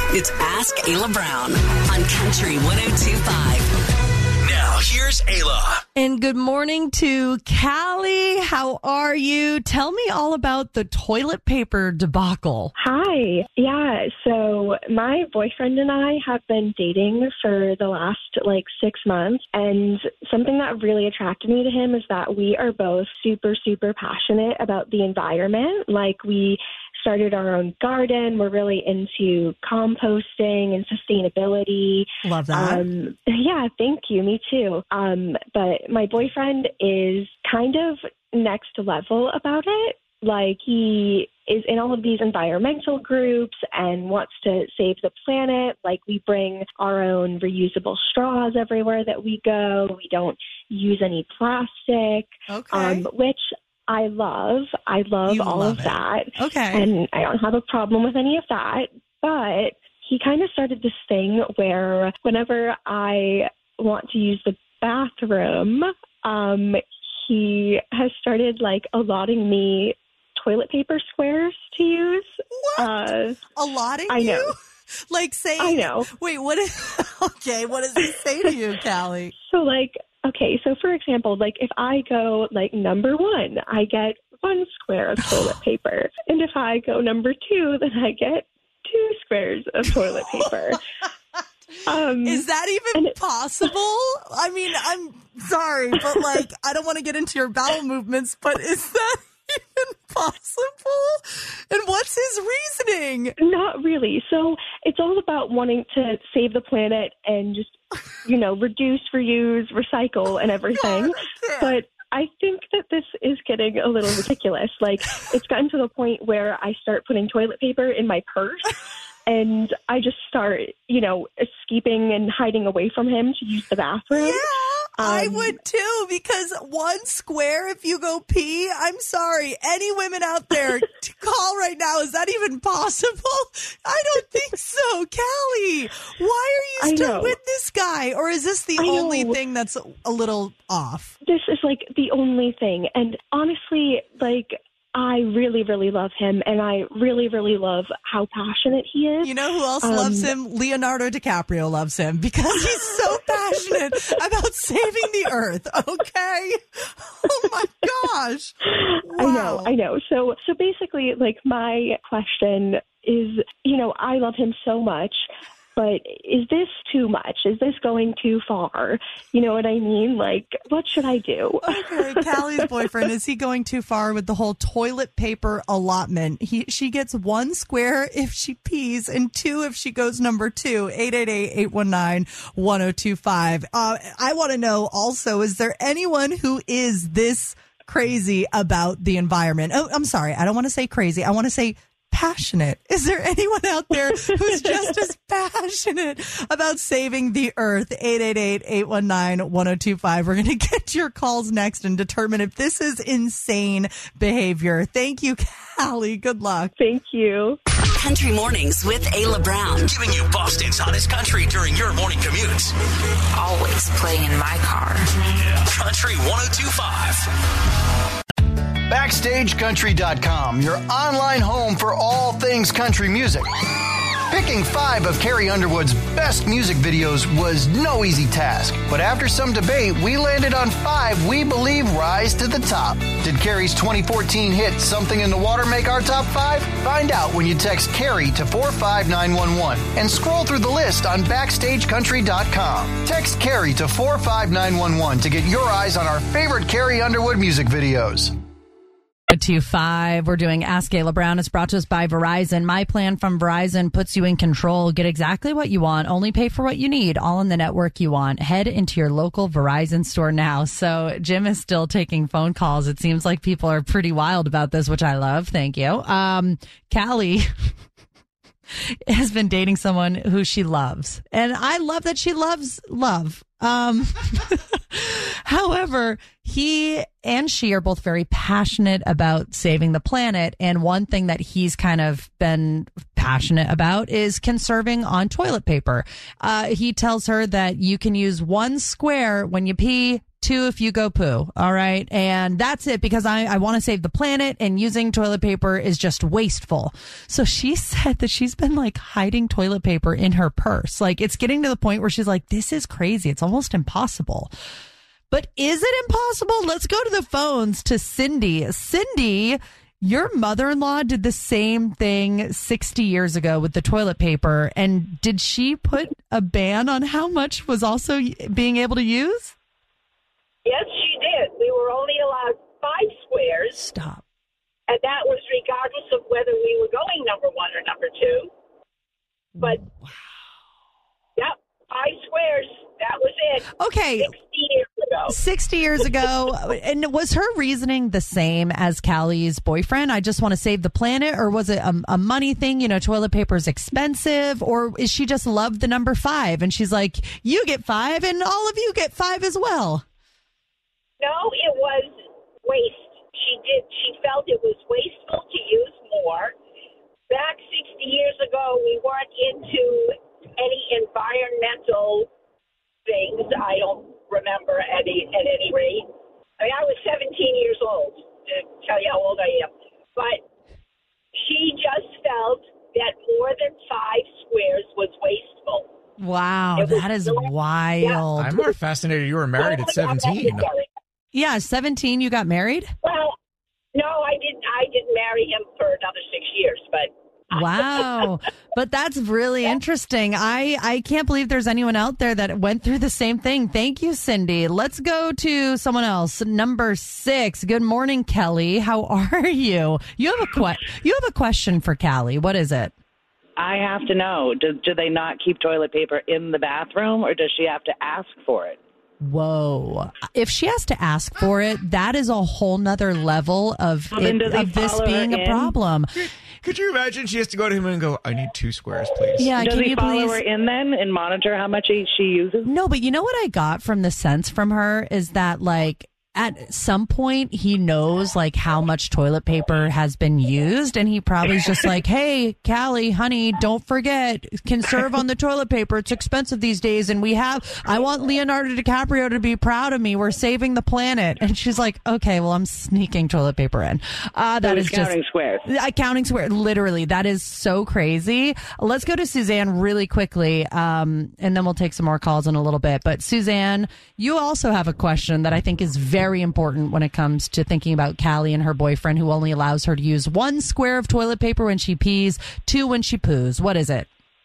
It's Ask Ayla Brown on Country 102.5. Now, here's Ayla. And good morning to Callie. How are you? Tell me all about the toilet paper debacle. Hi. Yeah, so my boyfriend and I have been dating for the last 6 months, and something that really attracted me to him is that we are both super, super passionate about the environment. We started our own garden. We're really into composting and sustainability. Love that. Yeah, thank you. Me too. But my boyfriend is kind of next level about it. He is in all of these environmental groups and wants to save the planet. We bring our own reusable straws everywhere that we go. We don't use any plastic, which I love. I love all of that. Okay. And I don't have a problem with any of that. But he kind of started this thing where whenever I want to use the bathroom, he has started allotting me toilet paper squares to use. What? Allotting I know. You? Saying, I know. Wait, what does he say to you, Callie? So for example, if I go number 1, I get 1 square of toilet paper. And if I go number 2, then I get 2 squares of toilet paper. Is that even possible? I mean, I'm sorry, but I don't want to get into your bowel movements, but is that even possible? And what's his reasoning? Not really. So it's all about wanting to save the planet and just, reduce, reuse, recycle and everything. But I think that this is getting a little ridiculous. It's gotten to the point where I start putting toilet paper in my purse. And I just start, escaping and hiding away from him to use the bathroom. Yeah, I would too, because 1 square if you go pee, I'm sorry. Any women out there to call right now, is that even possible? I don't think so. Callie, why are you still with this guy? Or is this the only thing that's a little off? This is the only thing. And honestly, I really, really love him, and I really, really love how passionate he is. You know who else loves him? Leonardo DiCaprio loves him because he's so passionate about saving the earth, okay? Oh, my gosh. Wow. I know. So basically, my question is, I love him so much, but is this too much? Is this going too far? You know what I mean? What should I do? Okay, Callie's boyfriend, is he going too far with the whole toilet paper allotment? She gets 1 square if she pees and 2 if she goes number 2. 888-819-1025. I want to know also, is there anyone who is this crazy about the environment? Oh, I'm sorry. I don't want to say crazy. I want to say passionate. Is there anyone out there who's just as passionate about saving the earth? 888-819-1025. We're going to get your calls next and determine if this is insane behavior. Thank you, Callie. Good luck. Thank you. Country Mornings with Ayla Brown. Giving you Boston's hottest country during your morning commute. Always playing in my car. Country 102.5. BackstageCountry.com, your online home for all things country music. Picking 5 of Carrie Underwood's best music videos was no easy task, but after some debate, we landed on 5 we believe rise to the top. Did Carrie's 2014 hit Something in the Water make our top 5? Find out when you text Carrie to 45911 and scroll through the list on BackstageCountry.com. Text Carrie to 45911 to get your eyes on our favorite Carrie Underwood music videos. 2-5. We're doing Ask Ayla Brown. It's brought to us by Verizon. My plan from Verizon puts you in control. Get exactly what you want. Only pay for what you need. All in the network you want. Head into your local Verizon store now. So Jim is still taking phone calls. It seems like people are pretty wild about this, which I love. Thank you. Callie has been dating someone who she loves. And I love that she loves love. However, he and she are both very passionate about saving the planet. And one thing that he's kind of been passionate about is conserving on toilet paper. He tells her that you can use 1 square when you pee, 2 if you go poo. All right. And that's it, because I want to save the planet, and using toilet paper is just wasteful. So she said that she's been like hiding toilet paper in her purse. Like, it's getting to the point where she's like, this is crazy. It's almost impossible. But is it impossible? Let's go to the phones to Cindy. Cindy, your mother-in-law did the same thing 60 years ago with the toilet paper. And did she put a ban on how much was also being able to use? Yes, she did. We were only allowed 5 squares. Stop. And that was regardless of whether we were going number 1 or number 2. But, yep, 5 squares. That was it. Okay. 60 years ago. 60 years ago. And was her reasoning the same as Callie's boyfriend? I just want to save the planet? Or was it a money thing? You know, toilet paper is expensive? Or is she just loved the number 5? And she's like, you get 5 and all of you get 5 as well. No, it was waste. She felt it was wasteful to use more. Back 60 years ago, we weren't into any environmental things. I don't remember at any rate. I mean, I was 17 years old, to tell you how old I am. But she just felt that more than 5 squares was wasteful. Wow, that is wild. Yeah. I'm more fascinated you were married at 17. Yeah, 17, you got married? Well, no, I didn't. I didn't marry him for another 6 years, but. Wow. But that's really interesting. I can't believe there's anyone out there that went through the same thing. Thank you, Cindy. Let's go to someone else. Number 6. Good morning, Kelly. How are you? You have a question for Callie. What is it? I have to know, do they not keep toilet paper in the bathroom, or does she have to ask for it? Whoa. If she has to ask for it, that is a whole nother level of this being a problem. Could you imagine she has to go to him and go, I need 2 squares, please? Yeah, Does can he you follow please her in then and monitor how much she uses? No, but you know what I got from the sense from her is that, like, at some point he knows like how much toilet paper has been used, and he probably is just like, hey, Callie, honey, don't forget, conserve on the toilet paper. It's expensive these days, and I want Leonardo DiCaprio to be proud of me. We're saving the planet. And she's like, okay, well, I'm sneaking toilet paper in. That is just counting squares. Counting squares. Literally, that is so crazy. Let's go to Suzanne really quickly, and then we'll take some more calls in a little bit. But Suzanne, you also have a question that I think is very important when it comes to thinking about Callie and her boyfriend, who only allows her to use 1 square of toilet paper when she pees, 2 when she poos. What is it?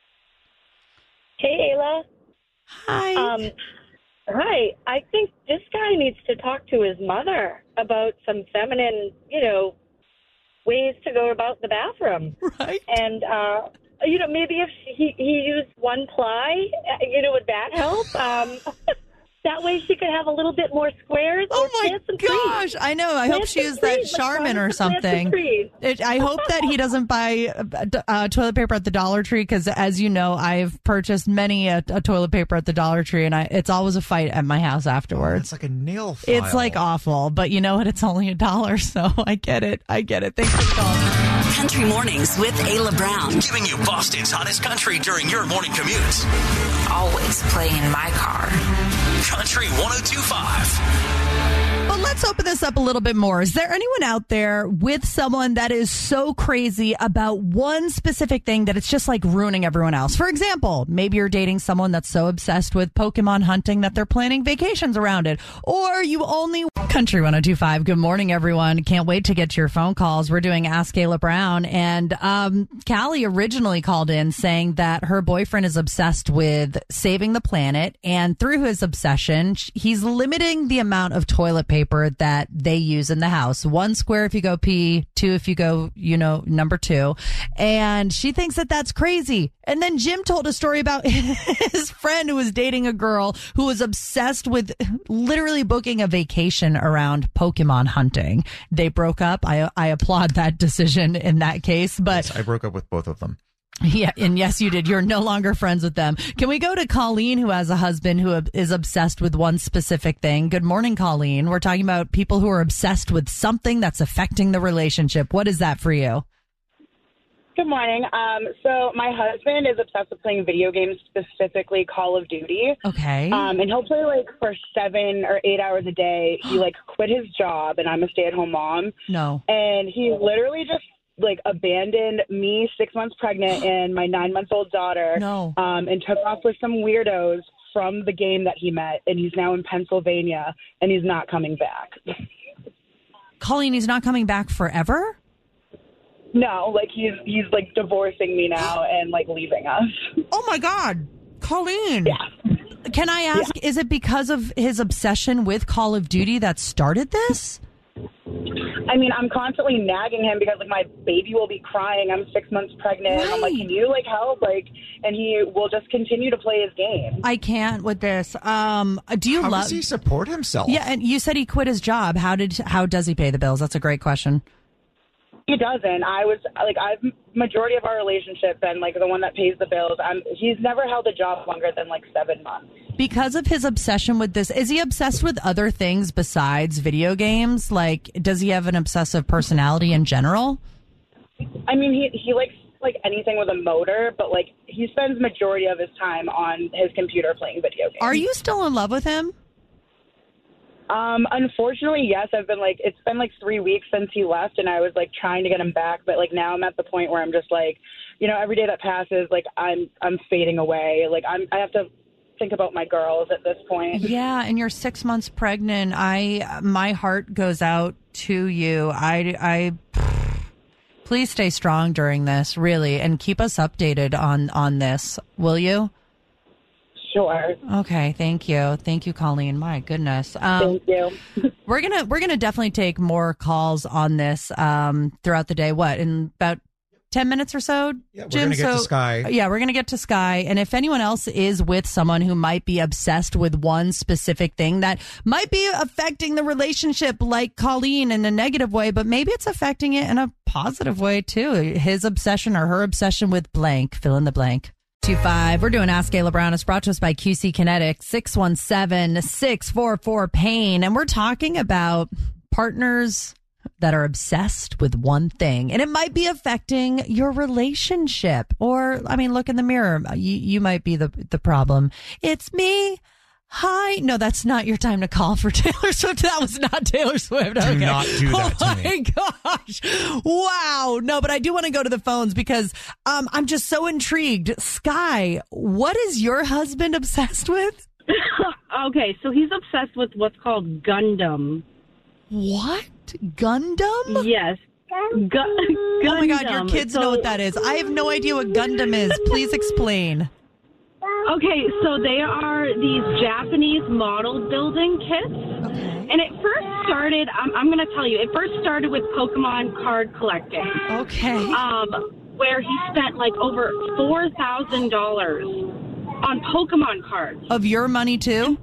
Hey, Ayla. Hi. Hi. I think this guy needs to talk to his mother about some feminine, ways to go about the bathroom. Right. And, maybe if he used 1 ply, would that help? That way she could have a little bit more squares. Oh my gosh. I know. I hope she used that Charmin or something. I hope that he doesn't buy toilet paper at the Dollar Tree, because as you know, I've purchased many a toilet paper at the Dollar Tree, and it's always a fight at my house afterwards. It's like a nail file. It's like awful, but you know what? It's only $1, so I get it. Thanks for calling. Country Mornings with Ayla Brown. Giving you Boston's hottest country during your morning commute. Always playing in my car. Country 102.5. But let's open this up a little bit more. Is there anyone out there with someone that is so crazy about one specific thing that it's just like ruining everyone else? For example, maybe you're dating someone that's so obsessed with Pokemon hunting that they're planning vacations around it. Or you only... Country 102.5. Good morning, everyone. Can't wait to get to your phone calls. We're doing Ask Ayla Brown. And Callie originally called in saying that her boyfriend is obsessed with saving the planet. And through his obsession, he's limiting the amount of toilet paper that they use in the house. 1 square if you go pee, 2 if you go, number 2. And she thinks that that's crazy. And then Jim told a story about his friend who was dating a girl who was obsessed with literally booking a vacation around Pokemon hunting. They broke up. I applaud that decision in that case. But yes, I broke up with both of them. Yeah, and yes, you did. You're no longer friends with them. Can we go to Colleen, who has a husband who is obsessed with one specific thing? Good morning, Colleen. We're talking about people who are obsessed with something that's affecting the relationship. What is that for you? Good morning. So my husband is obsessed with playing video games, specifically Call of Duty. Okay. And he'll play like for 7 or 8 hours a day. He like quit his job, and I'm a stay-at-home mom. No. And he literally just like abandoned me 6 months pregnant and my 9-month-old daughter. No. And took off with some weirdos from the game that he met. And he's now in Pennsylvania, and he's not coming back. Colleen, he's not coming back forever? No, like he's like divorcing me now and like leaving us. Oh my God, Colleen. Yeah. Can I ask, is it because of his obsession with Call of Duty that started this? I mean, I'm constantly nagging him because like my baby will be crying. I'm 6 months pregnant. Right. And I'm like, can you like help? Like, and he will just continue to play his game. I can't with this. Do you How love? does he support himself? Yeah, and you said he quit his job. How does he pay the bills? That's a great question. He doesn't. I've majority of our relationship been like the one that pays the bills. He's never held a job longer than like 7 months. Because of his obsession with this, is he obsessed with other things besides video games? Like, does he have an obsessive personality in general? I mean, he likes like anything with a motor, but like he spends majority of his time on his computer playing video games. Are you still in love with him? Unfortunately, yes. It's been like 3 weeks since he left, and I was like trying to get him back, but like now I'm at the point where I'm just like, you know, every day that passes, like I'm fading away. Like I have to think about my girls at this point. Yeah, and you're 6 months pregnant. My heart goes out to you. I please stay strong during this, really, and keep us updated on this. Will you? Sure. Okay. Thank you, Colleen. My goodness. Thank you. We're gonna definitely take more calls on this throughout the day. What, in about 10 minutes or so? Yeah, we're Jim? going to get to Sky. Yeah, we're going to get to Sky. And if anyone else is with someone who might be obsessed with one specific thing that might be affecting the relationship, like Colleen, in a negative way, but maybe it's affecting it in a positive way too. His obsession or her obsession with blank, fill in the blank. 25. We're doing Ask Ayla Brown. It's brought to us by QC Kinetics, 617-644-PAIN. And we're talking about partners that are obsessed with one thing. And it might be affecting your relationship. Or, I mean, look in the mirror. You might be the problem. It's me. Hi. No, that's not your time to call for Taylor Swift. That was not Taylor Swift. Okay. Do not do that to me. Oh my gosh. Wow. No, but I do want to go to the phones because I'm just so intrigued. Sky, what is your husband obsessed with? Okay, so he's obsessed with what's called Gundam. What? Gundam? Yes. Gundam. Oh my God, your kids know what that is. I have no idea what Gundam is. Please explain. Okay, so they are these Japanese model building kits. Okay. And it first started, I'm going to tell you, it first started with Pokemon card collecting. Okay. Where he spent like over $4,000 on Pokemon cards. Of your money too?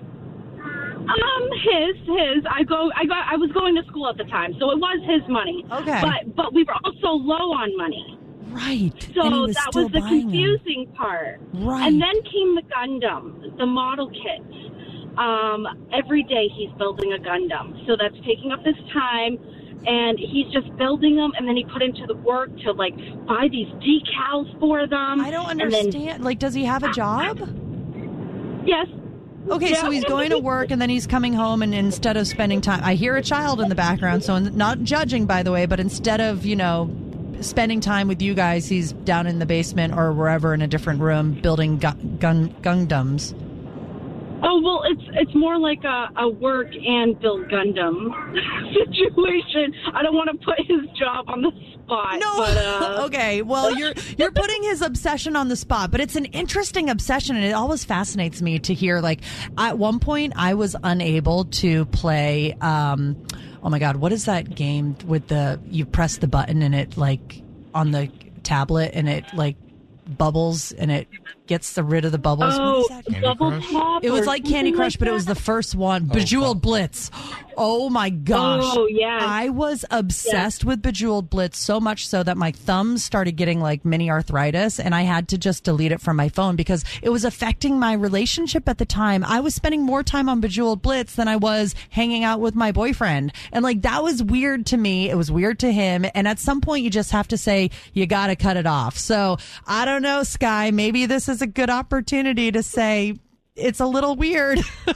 His. I was going to school at the time, so it was his money. Okay. But we were also low on money. Right. So that was the confusing part. Right. And then came the Gundam, the model kits. Every day he's building a Gundam. So that's taking up his time. And he's just building them, and then he put into the work to, like, buy these decals for them. I don't understand. Like, does he have a job? Yes. Okay, Yeah. so he's going to work, and then he's coming home, and instead of spending time... I hear a child in the background, so not judging, by the way, but instead of, spending time with you guys, he's down in the basement or wherever in a different room building Gundams. Oh, well, it's more like a work and build Gundam situation. I don't want to put his job on the spot. No, but, okay. Well, you're putting his obsession on the spot, but it's an interesting obsession, and it always fascinates me to hear. Like, at one point, I was unable to play. Oh my God, what is that game with you press the button and it like on the tablet and it like bubbles and it gets rid of the bubbles. Oh, What is that? Bubble Pop. It was or like Candy something Crush, like but it that? was the first one. Bejeweled Blitz. Oh my gosh. Oh, yeah. I was obsessed with Bejeweled Blitz so much so that my thumbs started getting like mini arthritis and I had to just delete it from my phone because it was affecting my relationship at the time. I was spending more time on Bejeweled Blitz than I was hanging out with my boyfriend. And like that was weird to me. It was weird to him. And at some point you just have to say, you got to cut it off. So I don't know, Sky, maybe this is a good opportunity to say it's a little weird.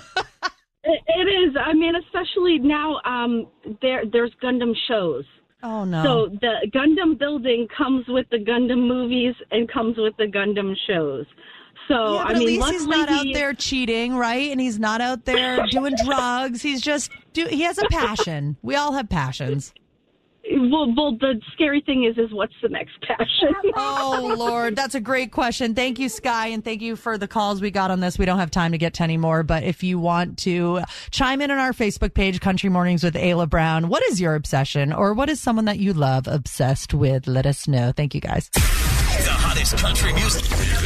It is. I mean, especially now, there's Gundam shows. Oh, no. So the Gundam building comes with the Gundam movies and comes with the Gundam shows. So, Yeah, but I mean, at least he's luckily not out there cheating, right? And he's not out there doing drugs. He's just, he has a passion. We all have passions. Well, the scary thing is what's the next passion? Oh, Lord. That's a great question. Thank you, Sky, and thank you for the calls we got on this. We don't have time to get to any more, but if you want to chime in on our Facebook page, Country Mornings with Ayla Brown, what is your obsession or what is someone that you love obsessed with? Let us know. Thank you, guys. The hottest country music.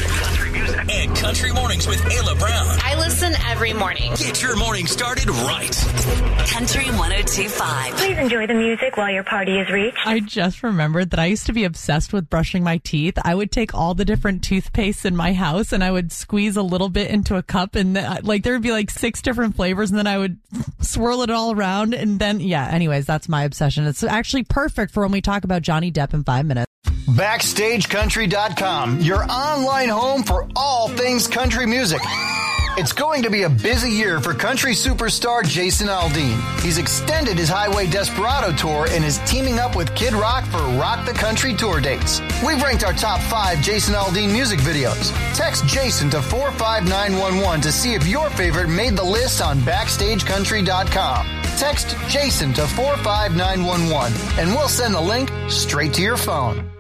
And Country Mornings with Ayla Brown. I listen every morning. Get your morning started right. Country 102.5. Please enjoy the music while your party is reached. I just remembered that I used to be obsessed with brushing my teeth. I would take all the different toothpastes in my house and I would squeeze a little bit into a cup and like there would be like 6 different flavors and then I would swirl it all around and then, anyways, that's my obsession. It's actually perfect for when we talk about Johnny Depp in 5 minutes. BackstageCountry.com, your online home for all things country music. It's going to be a busy year for country superstar Jason Aldean. He's extended his Highway Desperado tour and is teaming up with Kid Rock for Rock the Country tour dates. We've ranked our top 5 Jason Aldean music videos. Text Jason to 45911 to see if your favorite made the list on BackstageCountry.com. Text Jason to 45911 and we'll send the link straight to your phone.